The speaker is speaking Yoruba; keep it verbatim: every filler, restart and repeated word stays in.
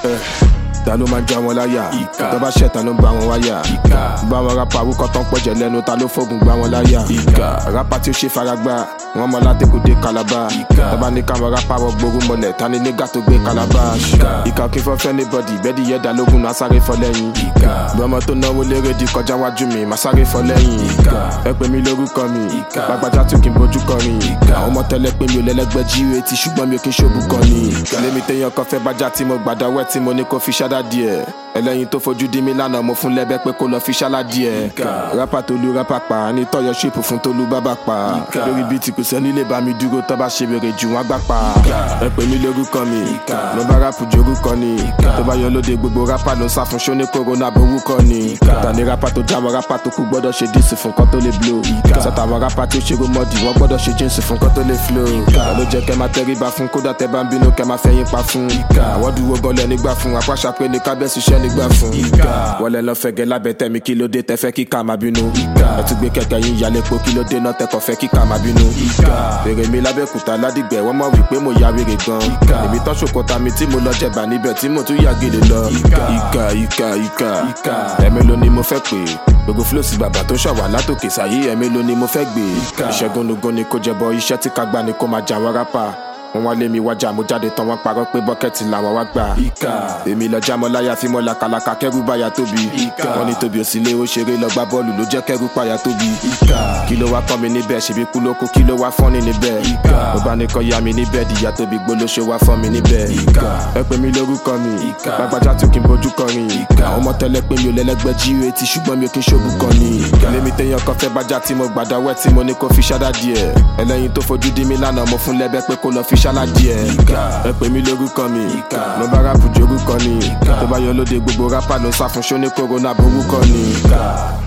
Ta ló máa ń já wọn láyà? Tó bá ṣẹ̀ ta ló ń bá wọn wáyà? Bá wọn rapa awúkọ tán pọ̀jẹ̀ lẹ́nu ta ló fógun gbá wọn láyà? Rapa tí ó ṣe faragbá wọn mọ láti kò dé Calabar. Tó bá ní káwọn rapa wọ gbóru mọ́lẹ̀ ta ni nígbà tó gbé Calabar. Ìkà kí fọ́ fẹ́ ní bọ́dì bẹ́ẹ̀dì yẹ́dà lógún náà sáré fọ́ lẹ́yìn. Bọ́mọ tó náwó lérè di kọjá wájú mi máa sáré fọ́ lẹ́yìn. Ẹ pè mí lórúkọ mi Lágbájá tó kí n bójú kọrin. Àwọn ọmọ tẹ́lẹ̀ pé mi ò lẹ́lẹ́gbẹ́ jíire tí ṣùgbọ́n mi ò kí n ṣòbù kan ni. Lémi téèyàn kan fẹ́ bájá tí mo gbàdá wẹ́ tí mo ní kó fi ṣádá díẹ̀. Ẹlẹ́yin tó fojú dí mi lánàá mo fún lẹ́bẹ́ pé kó lọ fi ṣálá díẹ̀. Rápà tó lu rápà pa ní tọ́yọ̀ ṣèpù fún tó lu bábà pa. Lórí bíi tí kò sẹ́ni lè bá mi dúró tó bá ṣe wèrè jù wọ́n gbà pa. Ẹ pè mí lórúkọ mi ló bá rápù jorúkọ ni. Tó bá yọ lóde gbogbo rápà ló ń sá fún ṣó ní kòrónà borúkọ ni. Tani rápà tó dáwọ́ rápà tó kú gbọ́dọ̀ ṣe díìsì fún kọ́ tó lè blow. Sọ́tàwọn rápà tí ó ṣe rómọ́dì wọ́n gbọ́dọ̀ ṣe jíǹsì fún kọ́ tó lè flow. Ló jẹ́ kẹ́ máa tẹríba fún kódà tẹ́ bá ń bínú kẹ́ máa fẹ́yìn pa fún. Àwọn dúró gọlẹ̀ nígbà fún apáṣà pé ní kábẹ́sì iṣẹ́ nígbà fún. Wọlé lọ fẹ́gẹ́ lábẹ́ tẹ̀mí kí ló dé tẹ́ fẹ́ kíkà máa bínú. Ẹ tún gbé kẹ̀kẹ́ yín yálé po kí ló dé náà tẹ́kọ̀ fẹ́ kíkà máa bínú. Bèrè mi lábẹ́kúta ládìgbẹ́ wọ́n mọ̀ wípé mo ya wèrè gan. Èmi tán ṣòkòtà mi tí mo lọ jẹ̀bà níbẹ̀ tí mo tún yà gèlè lọ. Ìkà ìkà ìkà ẹ̀mélòó ni mo fẹ́ pè. Gbogbo flow sí bàbá tó ṣọ̀wá látòkè sáyé ẹ̀mélòó ni mo fẹ́ gbé. Ìṣẹ́gun ni kò jẹbọ iṣẹ́ tí ká gbá ni kó máa jà wọ́n rápà. Wọ́n wá lé mi wájà mo jáde tán wọ́n parọ́ pé bọ́kẹ́tì làwọn wá gbà. Èmi lọ jámọ́ láyà fi mọ́ làkàlàkà kẹ́rù báyà tóbi. Wọ́n ní tóbi òsínlé ó ṣeré lọ gbá bọ́ọ̀lù ló jẹ́ kẹ́rù páyà tóbi. Kí ló wá kọ́ mi níbẹ̀ ṣèbí kú lóko kí ló wá fọ́n ní níbẹ̀. Mo bá ní kọ́ ya mi níbẹ̀ dìyà tóbi gbólóṣe wá fọ́n mi níbẹ̀. Ẹ pè mí lórúkọ mi Lágbájá tó kí n bójú kọrin. Àwọn ọmọ tẹ́lẹ̀ pé mi ò lẹ́lẹ́gbẹ́ jíire tí ṣùgbọ́n mi ò kí n ṣòbù kan ni. Lémi téèyàn kan fẹ́ bájá tí mo gbàdá wẹ́ tí mo ní kó fi ṣádá díẹ̀. Ẹlẹ́yin tó fojú dí mi lánàá mo fún lẹ́bẹ́ pé kó lọ fi ṣálá díẹ̀. Ẹ pè mí lórúkọ mi ló bá rápù jorúkọ ni. Tó bá yọ lóde gbogbo rápà ló ń sá fún ṣó ní kòrónà borúkọ ni.